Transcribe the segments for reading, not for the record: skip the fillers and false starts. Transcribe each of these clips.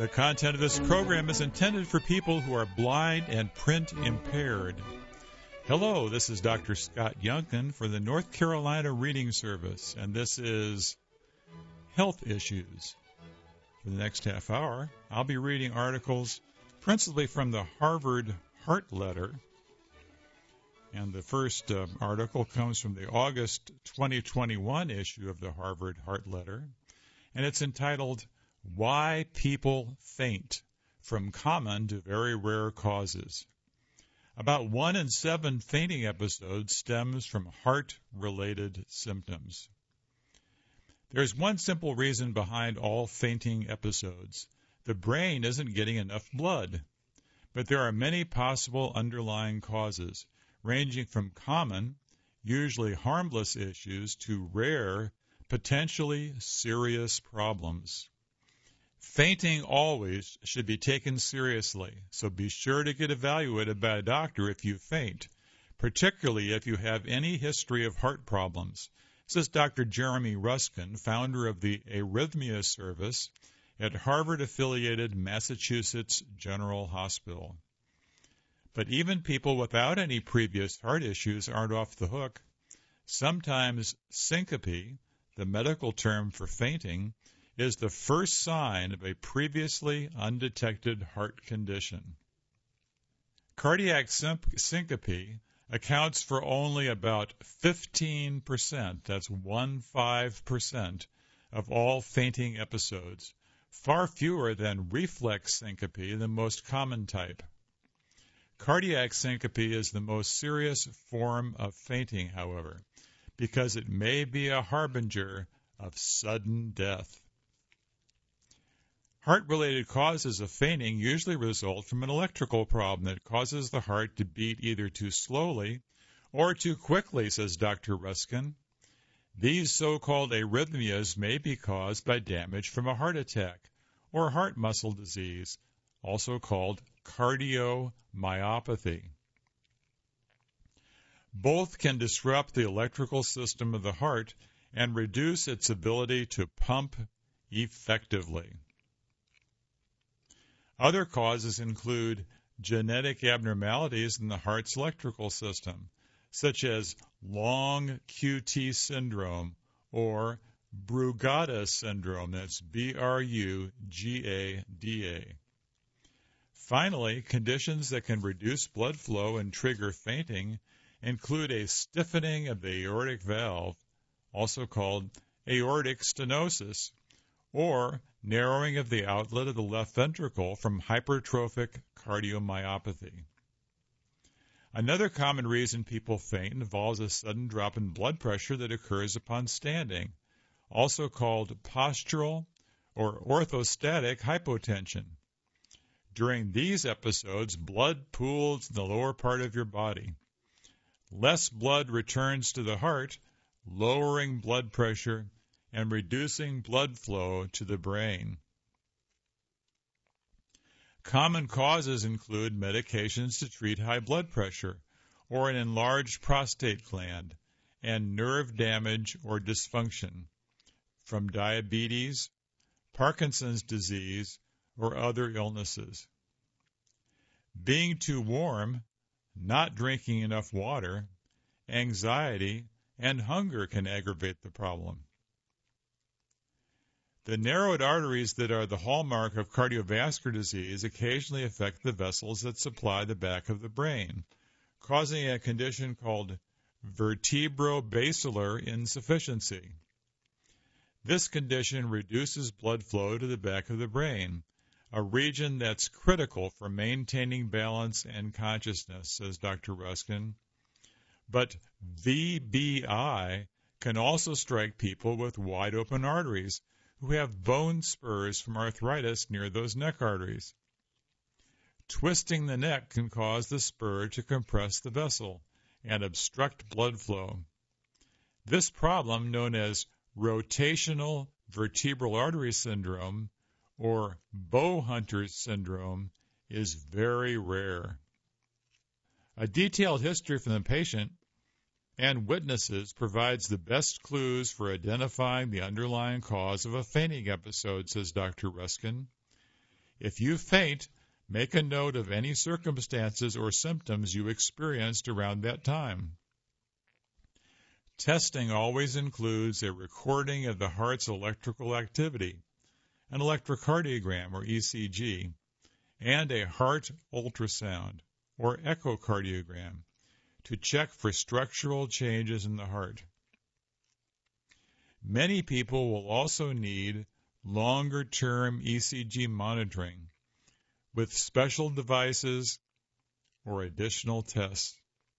The content of this program is intended for people who are blind and print impaired. Hello, this is Dr. Scott Youngkin for the North Carolina Reading Service, and this is Health Issues. For the next half hour, I'll be reading articles principally from the Harvard Heart Letter. And the first article comes from the August 2021 issue of the Harvard Heart Letter, and it's entitled, Why People Faint, From Common to Very Rare Causes. About 1 in 7 fainting episodes stems from heart-related symptoms. There's one simple reason behind all fainting episodes. The brain isn't getting enough blood. But there are many possible underlying causes, ranging from common, usually harmless issues to rare, potentially serious problems. Fainting always should be taken seriously, so be sure to get evaluated by a doctor if you faint, particularly if you have any history of heart problems, says Dr. Jeremy Ruskin, founder of the Arrhythmia Service at Harvard-affiliated Massachusetts General Hospital. But even people without any previous heart issues aren't off the hook. Sometimes syncope, the medical term for fainting, is the first sign of a previously undetected heart condition. Cardiac syncope accounts for only about 15%, that's 15%, of all fainting episodes, far fewer than reflex syncope, the most common type. Cardiac syncope is the most serious form of fainting, however, because it may be a harbinger of sudden death. Heart-related causes of fainting usually result from an electrical problem that causes the heart to beat either too slowly or too quickly, says Dr. Ruskin. These so-called arrhythmias may be caused by damage from a heart attack or heart muscle disease, also called cardiomyopathy. Both can disrupt the electrical system of the heart and reduce its ability to pump effectively. Other causes include genetic abnormalities in the heart's electrical system, such as long QT syndrome or Brugada syndrome, that's Brugada. Finally, conditions that can reduce blood flow and trigger fainting include a stiffening of the aortic valve, also called aortic stenosis, or narrowing of the outlet of the left ventricle from hypertrophic cardiomyopathy. Another common reason people faint involves a sudden drop in blood pressure that occurs upon standing, also called postural or orthostatic hypotension. During these episodes, blood pools in the lower part of your body. Less blood returns to the heart, lowering blood pressure and reducing blood flow to the brain. Common causes include medications to treat high blood pressure or an enlarged prostate gland and nerve damage or dysfunction from diabetes, Parkinson's disease, or other illnesses. Being too warm, not drinking enough water, anxiety, and hunger can aggravate the problem. The narrowed arteries that are the hallmark of cardiovascular disease occasionally affect the vessels that supply the back of the brain, causing a condition called vertebrobasilar insufficiency. This condition reduces blood flow to the back of the brain, a region that's critical for maintaining balance and consciousness, says Dr. Ruskin. But VBI can also strike people with wide-open arteries who have bone spurs from arthritis near those neck arteries. Twisting the neck can cause the spur to compress the vessel and obstruct blood flow. This problem, known as rotational vertebral artery syndrome, or Bowhunter's syndrome, is very rare. A detailed history from the patient and witnesses provides the best clues for identifying the underlying cause of a fainting episode, says Dr. Ruskin. If you faint, make a note of any circumstances or symptoms you experienced around that time. Testing always includes a recording of the heart's electrical activity, an electrocardiogram or ECG, and a heart ultrasound or echocardiogram to check for structural changes in the heart. Many people will also need longer-term ECG monitoring with special devices or additional tests.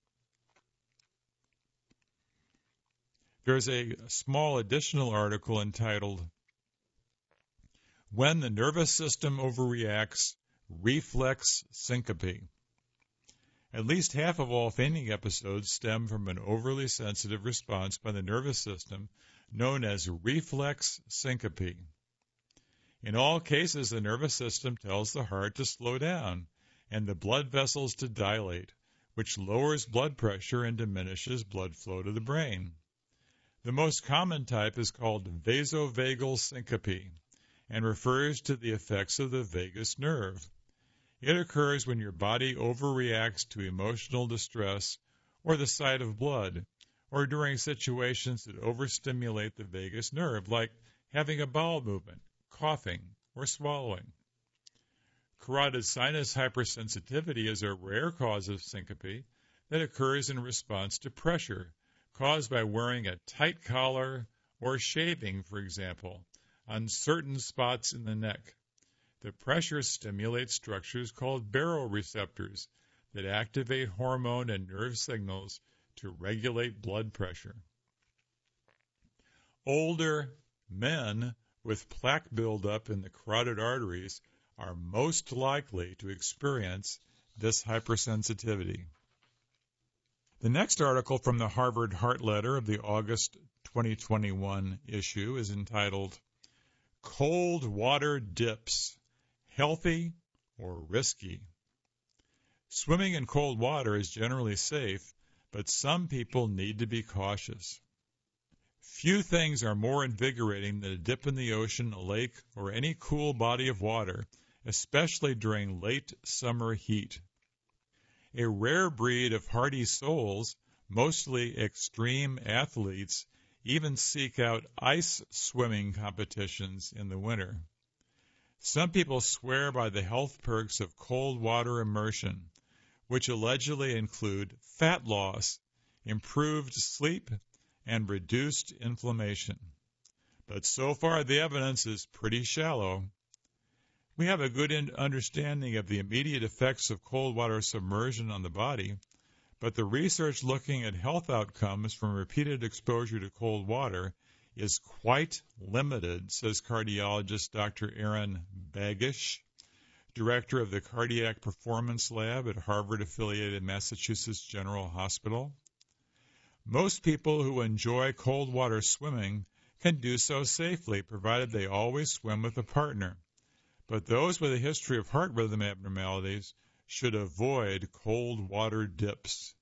There's a small additional article entitled, When the Nervous System Overreacts, Reflex Syncope. At least half of all fainting episodes stem from an overly sensitive response by the nervous system known as reflex syncope. In all cases, the nervous system tells the heart to slow down and the blood vessels to dilate, which lowers blood pressure and diminishes blood flow to the brain. The most common type is called vasovagal syncope and refers to the effects of the vagus nerve. It occurs when your body overreacts to emotional distress or the sight of blood, or during situations that overstimulate the vagus nerve, like having a bowel movement, coughing, or swallowing. Carotid sinus hypersensitivity is a rare cause of syncope that occurs in response to pressure caused by wearing a tight collar or shaving, for example, on certain spots in the neck. The pressure stimulates structures called baroreceptors that activate hormone and nerve signals to regulate blood pressure. Older men with plaque buildup in the carotid arteries are most likely to experience this hypersensitivity. The next article from the Harvard Heart Letter of the August 2021 issue is entitled, Cold Water Dips, Healthy or Risky? Swimming in cold water is generally safe, but some people need to be cautious. Few things are more invigorating than a dip in the ocean, a lake, or any cool body of water, especially during late summer heat. A rare breed of hardy souls, mostly extreme athletes, even seek out ice swimming competitions in the winter. Some people swear by the health perks of cold water immersion, which allegedly include fat loss, improved sleep, and reduced inflammation. But so far the evidence is pretty shallow. We have a good understanding of the immediate effects of cold water submersion on the body, but the research looking at health outcomes from repeated exposure to cold water is quite limited, says cardiologist Dr. Aaron Bagish, director of the Cardiac Performance Lab at Harvard-affiliated Massachusetts General Hospital. Most people who enjoy cold water swimming can do so safely, provided they always swim with a partner. But those with a history of heart rhythm abnormalities should avoid cold water dips.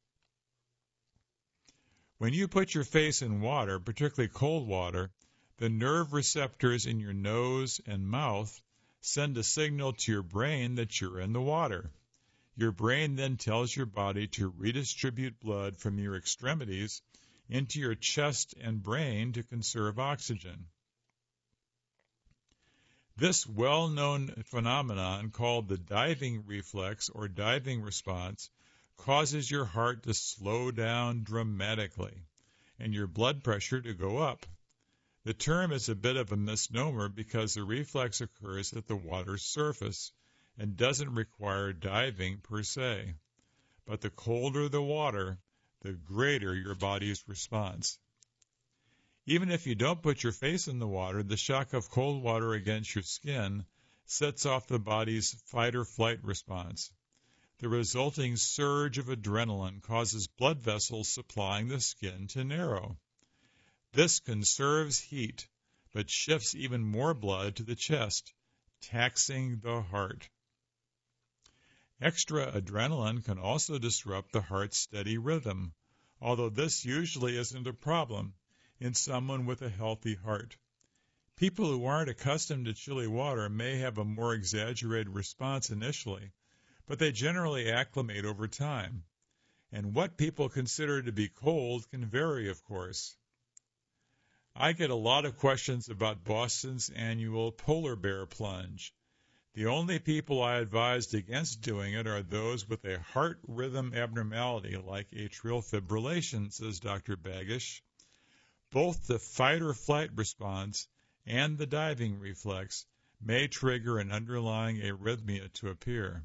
When you put your face in water, particularly cold water, the nerve receptors in your nose and mouth send a signal to your brain that you're in the water. Your brain then tells your body to redistribute blood from your extremities into your chest and brain to conserve oxygen. This well-known phenomenon, called the diving reflex or diving response, causes your heart to slow down dramatically and your blood pressure to go up. The term is a bit of a misnomer because the reflex occurs at the water's surface and doesn't require diving per se. But the colder the water, the greater your body's response. Even if you don't put your face in the water, the shock of cold water against your skin sets off the body's fight-or-flight response. The resulting surge of adrenaline causes blood vessels supplying the skin to narrow. This conserves heat, but shifts even more blood to the chest, taxing the heart. Extra adrenaline can also disrupt the heart's steady rhythm, although this usually isn't a problem in someone with a healthy heart. People who aren't accustomed to chilly water may have a more exaggerated response initially, but they generally acclimate over time. And what people consider to be cold can vary, of course. I get a lot of questions about Boston's annual polar bear plunge. The only people I advised against doing it are those with a heart rhythm abnormality like atrial fibrillation, says Dr. Bagish. Both the fight or flight response and the diving reflex may trigger an underlying arrhythmia to appear.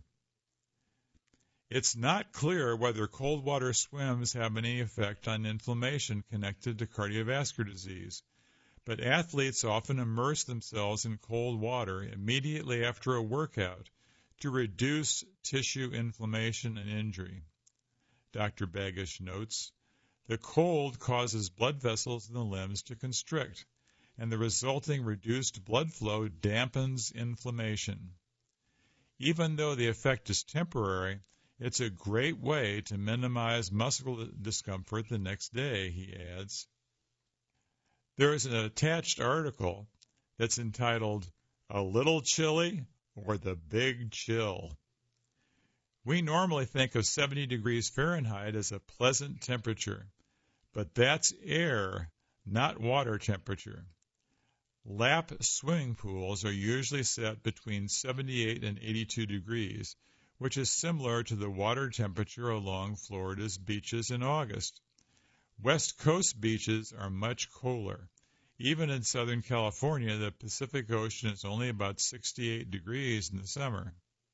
It's not clear whether cold water swims have any effect on inflammation connected to cardiovascular disease, but athletes often immerse themselves in cold water immediately after a workout to reduce tissue inflammation and injury. Dr. Bagish notes, the cold causes blood vessels in the limbs to constrict, and the resulting reduced blood flow dampens inflammation. Even though the effect is temporary, it's a great way to minimize muscle discomfort the next day, he adds. There is an attached article that's entitled, A Little Chilly or the Big Chill. We normally think of 70 degrees Fahrenheit as a pleasant temperature, but that's air, not water temperature. Lap swimming pools are usually set between 78 and 82 degrees, which is similar to the water temperature along Florida's beaches in August. West Coast beaches are much colder. Even in Southern California, the Pacific Ocean is only about 68 degrees in the summer.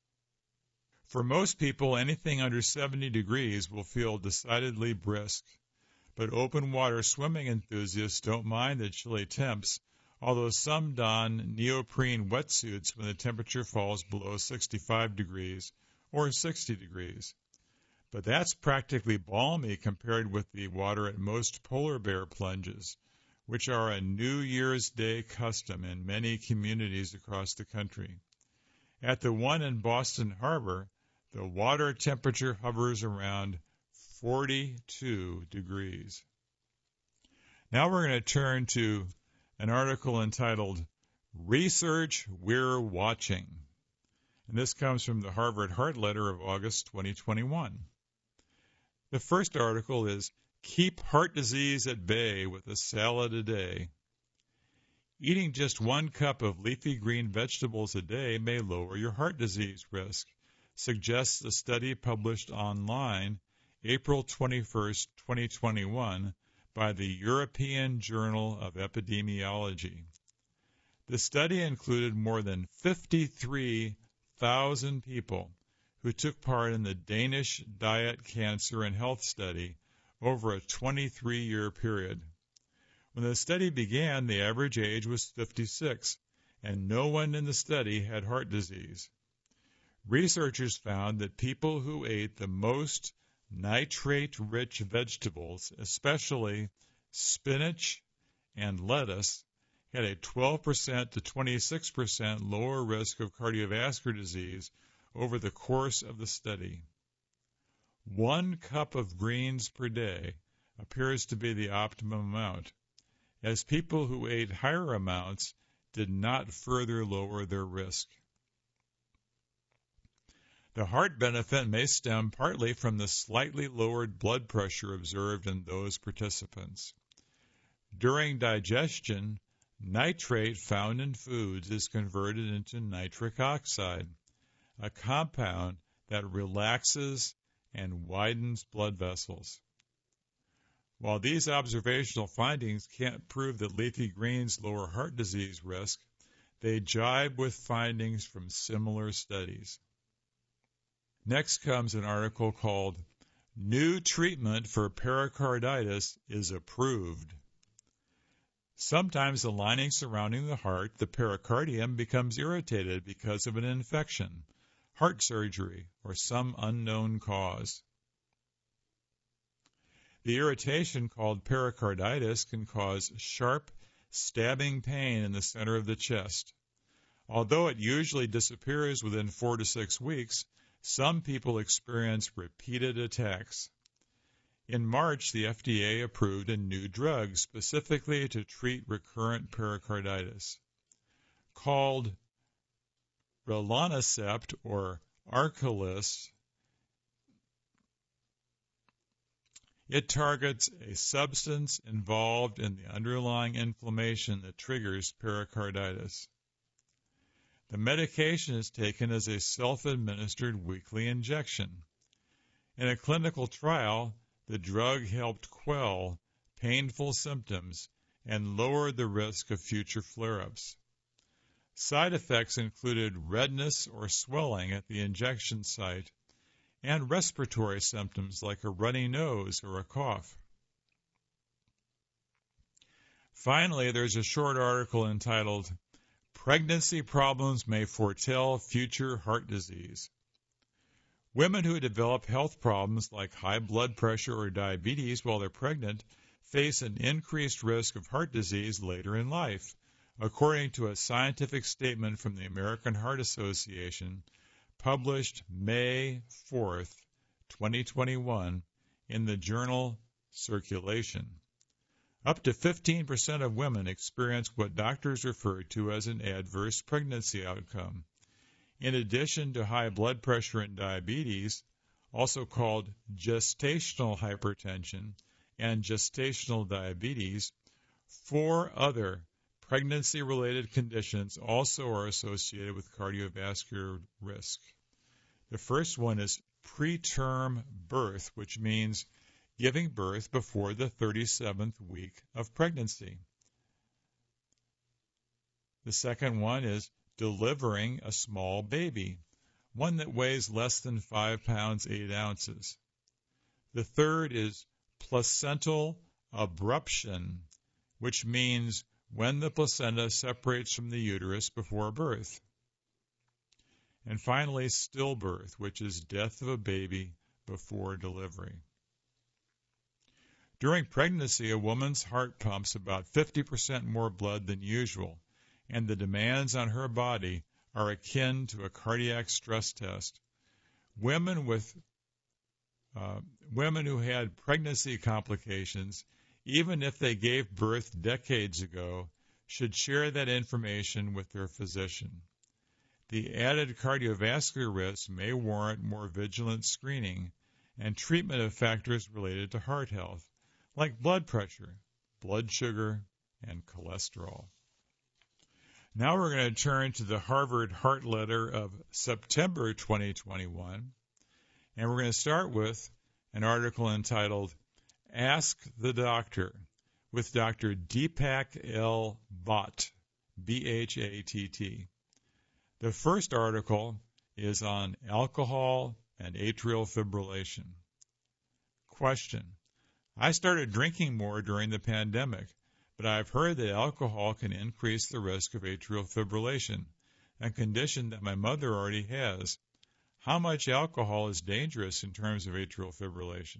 For most people, anything under 70 degrees will feel decidedly brisk. But open water swimming enthusiasts don't mind the chilly temps, although some don neoprene wetsuits when the temperature falls below 65 degrees or 60 degrees. But that's practically balmy compared with the water at most polar bear plunges, which are a New Year's Day custom in many communities across the country. At the one in Boston Harbor, the water temperature hovers around 42 degrees. Now we're going to turn to an article entitled Research We're Watching. And this comes from the Harvard Heart Letter of August 2021. The first article is Keep Heart Disease at Bay with a Salad a Day. Eating just 1 cup of leafy green vegetables a day may lower your heart disease risk, suggests a study published online April 21, 2021 by the European Journal of Epidemiology. The study included more than 53,000 people who took part in the Danish Diet, Cancer, and Health Study over a 23-year period. When the study began, the average age was 56, and no one in the study had heart disease. Researchers found that people who ate the most nitrate-rich vegetables, especially spinach and lettuce, had a 12% to 26% lower risk of cardiovascular disease over the course of the study. 1 cup of greens per day appears to be the optimum amount, as people who ate higher amounts did not further lower their risk. The heart benefit may stem partly from the slightly lowered blood pressure observed in those participants. During digestion, nitrate found in foods is converted into nitric oxide, a compound that relaxes and widens blood vessels. While these observational findings can't prove that leafy greens lower heart disease risk, they jibe with findings from similar studies. Next comes an article called New Treatment for Pericarditis is Approved. Sometimes the lining surrounding the heart, the pericardium, becomes irritated because of an infection, heart surgery, or some unknown cause. The irritation, called pericarditis, can cause sharp, stabbing pain in the center of the chest. Although it usually disappears within 4 to 6 weeks, some people experience repeated attacks. In March, the FDA approved a new drug specifically to treat recurrent pericarditis. called rilonacept or Arcalyst. It targets a substance involved in the underlying inflammation that triggers pericarditis. The medication is taken as a self-administered weekly injection. In a clinical trial, the drug helped quell painful symptoms and lowered the risk of future flare-ups. Side effects included redness or swelling at the injection site and respiratory symptoms like a runny nose or a cough. Finally, there's a short article entitled, "Pregnancy Problems May Foretell Future Heart Disease." Women who develop health problems like high blood pressure or diabetes while they're pregnant face an increased risk of heart disease later in life, according to a scientific statement from the American Heart Association published May 4th, 2021, in the journal Circulation. Up to 15% of women experience what doctors refer to as an adverse pregnancy outcome. In addition to high blood pressure and diabetes, also called gestational hypertension and gestational diabetes, 4 other pregnancy-related conditions also are associated with cardiovascular risk. The first one is preterm birth, which means giving birth before the 37th week of pregnancy. The second one is delivering a small baby, one that weighs less than 5 pounds 8 ounces. The third is placental abruption, which means when the placenta separates from the uterus before birth. And finally, stillbirth, which is death of a baby before delivery. During pregnancy, a woman's heart pumps about 50% more blood than usual, and the demands on her body are akin to a cardiac stress test. Women who had pregnancy complications, even if they gave birth decades ago, should share that information with their physician. The added cardiovascular risk may warrant more vigilant screening and treatment of factors related to heart health, like blood pressure, blood sugar, and cholesterol. Now we're going to turn to the Harvard Heart Letter of September 2021, and we're going to start with an article entitled Ask the Doctor with Dr. Deepak L. Bhatt, B-H-A-T-T. The first article is on alcohol and atrial fibrillation. Question: I started drinking more during the pandemic, but I've heard that alcohol can increase the risk of atrial fibrillation, a condition that my mother already has. How much alcohol is dangerous in terms of atrial fibrillation?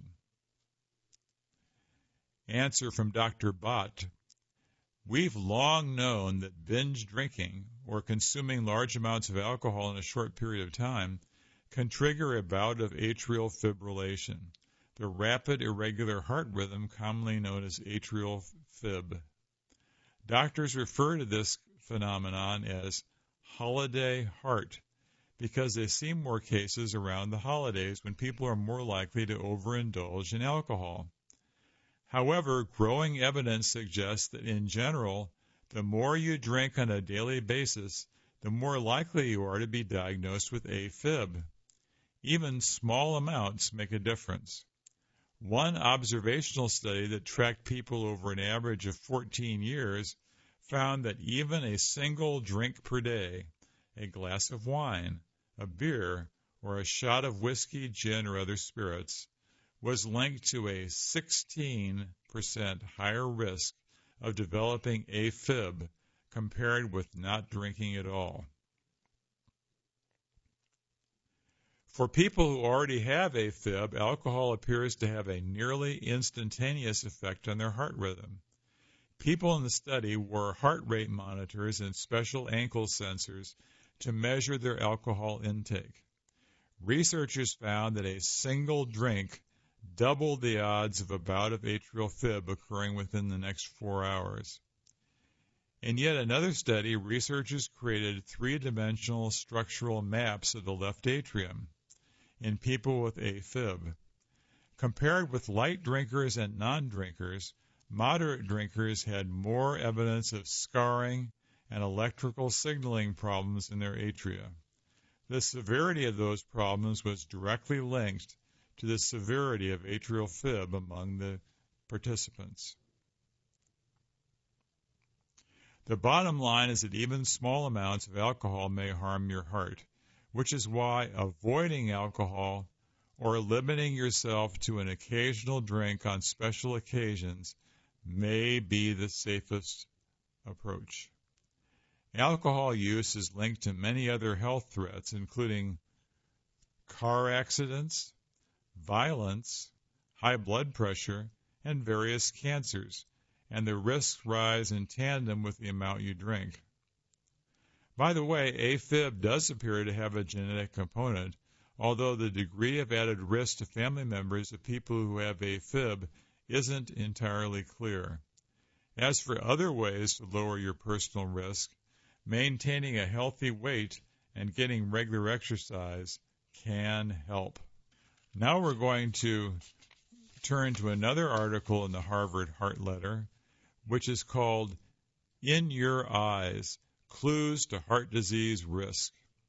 Answer from Dr. Bhatt: We've long known that binge drinking, or consuming large amounts of alcohol in a short period of time, can trigger a bout of atrial fibrillation, the rapid irregular heart rhythm commonly known as atrial fib. Doctors refer to this phenomenon as holiday heart because they see more cases around the holidays when people are more likely to overindulge in alcohol. However, growing evidence suggests that in general, the more you drink on a daily basis, the more likely you are to be diagnosed with AFib. Even small amounts make a difference. One observational study that tracked people over an average of 14 years found that even a single drink per day, a glass of wine, a beer, or a shot of whiskey, gin, or other spirits, was linked to a 16% higher risk of developing AFib compared with not drinking at all. For people who already have AFib, alcohol appears to have a nearly instantaneous effect on their heart rhythm. People in the study wore heart rate monitors and special ankle sensors to measure their alcohol intake. Researchers found that a single drink doubled the odds of a bout of atrial fib occurring within the next 4 hours. In yet another study, researchers created three-dimensional structural maps of the left atrium in people with AFib. Compared with light drinkers and non-drinkers, moderate drinkers had more evidence of scarring and electrical signaling problems in their atria. The severity of those problems was directly linked to the severity of atrial fib among the participants. The bottom line is that even small amounts of alcohol may harm your heart, which is why avoiding alcohol or limiting yourself to an occasional drink on special occasions may be the safest approach. Alcohol use is linked to many other health threats, including car accidents, violence, high blood pressure, and various cancers, and the risks rise in tandem with the amount you drink. By the way, AFib does appear to have a genetic component, although the degree of added risk to family members of people who have AFib isn't entirely clear. As for other ways to lower your personal risk, maintaining a healthy weight and getting regular exercise can help. Now we're going to turn to another article in the Harvard Heart Letter, which is called In Your Eyes, Clues to Heart Disease Risk.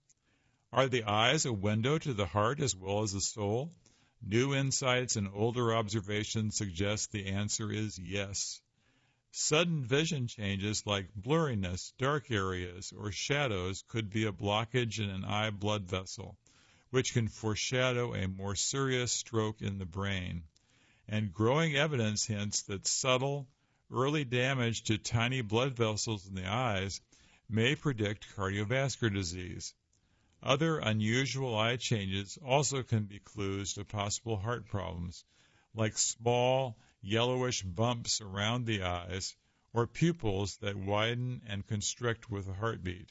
Are the eyes a window to the heart as well as the soul? New insights and older observations suggest the answer is yes. Sudden vision changes like blurriness, dark areas, or shadows could be a blockage in an eye blood vessel, which can foreshadow a more serious stroke in the brain. And growing evidence hints that subtle, early damage to tiny blood vessels in the eyes may predict cardiovascular disease. Other unusual eye changes also can be clues to possible heart problems, like small, yellowish bumps around the eyes or pupils that widen and constrict with a heartbeat.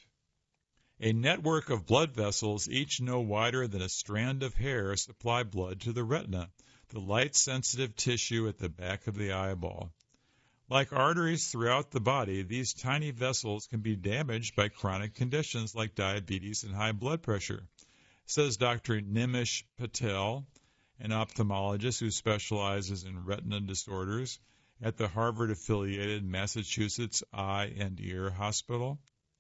A network of blood vessels, each no wider than a strand of hair, supply blood to the retina, the light-sensitive tissue at the back of the eyeball. Like arteries throughout the body, these tiny vessels can be damaged by chronic conditions like diabetes and high blood pressure, says Dr. Nimish Patel, an ophthalmologist who specializes in retina disorders at the Harvard-affiliated Massachusetts Eye and Ear Hospital.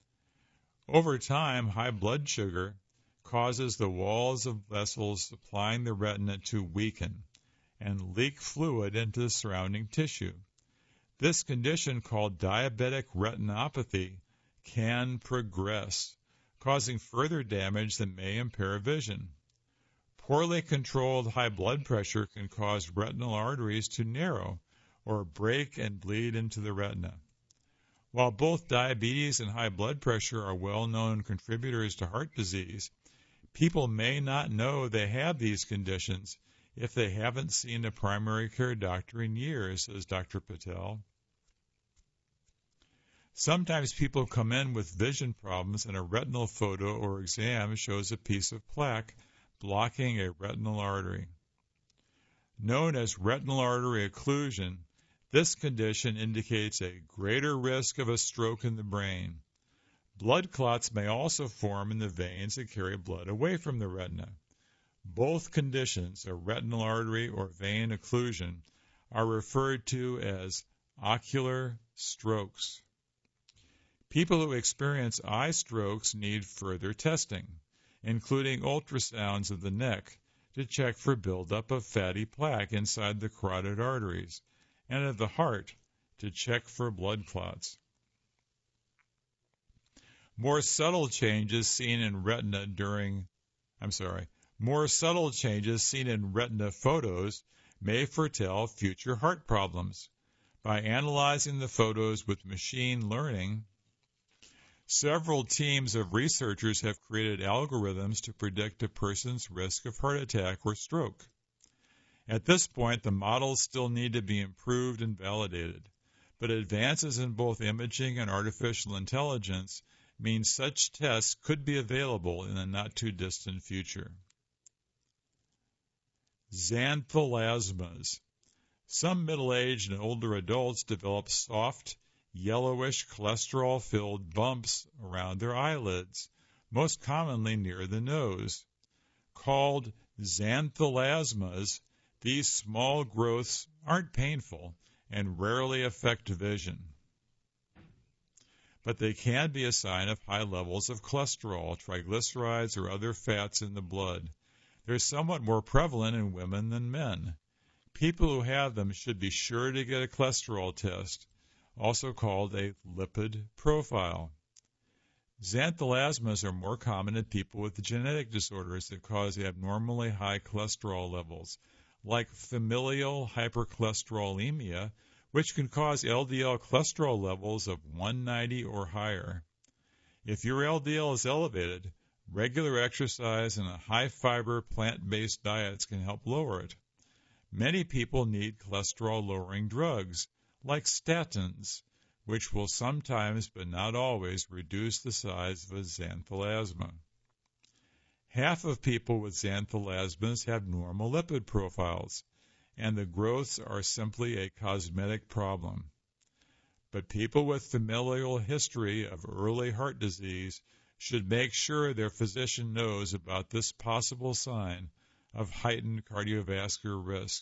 Over time, high blood sugar causes the walls of vessels supplying the retina to weaken and leak fluid into the surrounding tissue. This condition, called diabetic retinopathy, can progress, causing further damage that may impair vision. Poorly controlled high blood pressure can cause retinal arteries to narrow or break and bleed into the retina. While both diabetes and high blood pressure are well-known contributors to heart disease, people may not know they have these conditions if they haven't seen a primary care doctor in years, says Dr. Patel. Sometimes people come in with vision problems and a retinal photo or exam shows a piece of plaque blocking a retinal artery. Known as retinal artery occlusion, this condition indicates a greater risk of a stroke in the brain. Blood clots may also form in the veins that carry blood away from the retina. Both conditions, a retinal artery or vein occlusion, are referred to as ocular strokes. People who experience eye strokes need further testing, including ultrasounds of the neck to check for buildup of fatty plaque inside the carotid arteries, and of the heart to check for blood clots. More subtle changes seen in retina photos may foretell future heart problems. By analyzing the photos with machine learning, several teams of researchers have created algorithms to predict a person's risk of heart attack or stroke. At this point, the models still need to be improved and validated, but advances in both imaging and artificial intelligence mean such tests could be available in the not-too-distant future. Xanthelasmas. Some middle-aged and older adults develop soft, yellowish cholesterol-filled bumps around their eyelids, most commonly near the nose. Called xanthelasmas, these small growths aren't painful and rarely affect vision. But they can be a sign of high levels of cholesterol, triglycerides, or other fats in the blood. They're somewhat more prevalent in women than men. People who have them should be sure to get a cholesterol test, also called a lipid profile. Xanthelasmas are more common in people with genetic disorders that cause abnormally high cholesterol levels, like familial hypercholesterolemia, which can cause LDL cholesterol levels of 190 or higher. If your LDL is elevated, regular exercise and a high-fiber plant-based diets can help lower it. Many people need cholesterol-lowering drugs, like statins, which will sometimes, but not always, reduce the size of a xanthelasma. Half of people with xanthelasmas have normal lipid profiles, and the growths are simply a cosmetic problem. But people with familial history of early heart disease should make sure their physician knows about this possible sign of heightened cardiovascular risk.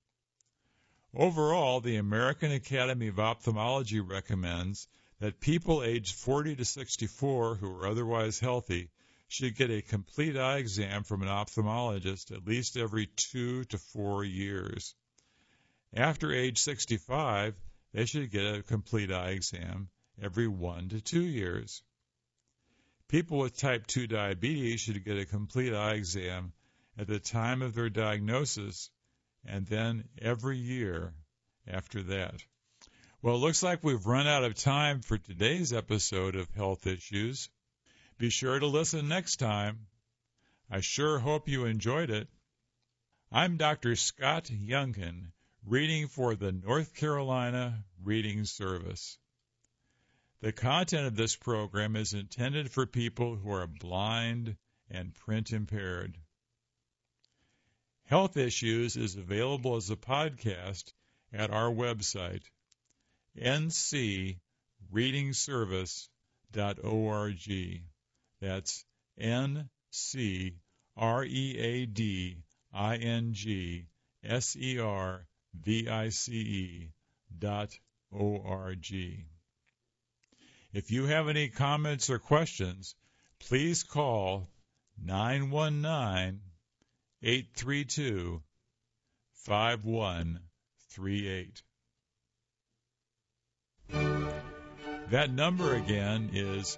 Overall, the American Academy of Ophthalmology recommends that people aged 40 to 64 who are otherwise healthy should get a complete eye exam from an ophthalmologist at least every 2 to 4 years. After age 65, they should get a complete eye exam every 1 to 2 years. People with type 2 diabetes should get a complete eye exam at the time of their diagnosis and then every year after that. Well, it looks like we've run out of time for today's episode of Health Issues. Be sure to listen next time. I sure hope you enjoyed it. I'm Dr. Scott Youngkin, reading for the North Carolina Reading Service. The content of this program is intended for people who are blind and print impaired. Health Issues is available as a podcast at our website, ncreadingservice.org. That's ncreadingservice.org. If you have any comments or questions, please call 919-832-5138. That number again is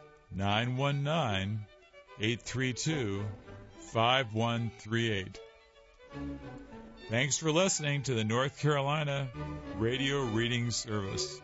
919-832-5138. Thanks for listening to the North Carolina Radio Reading Service.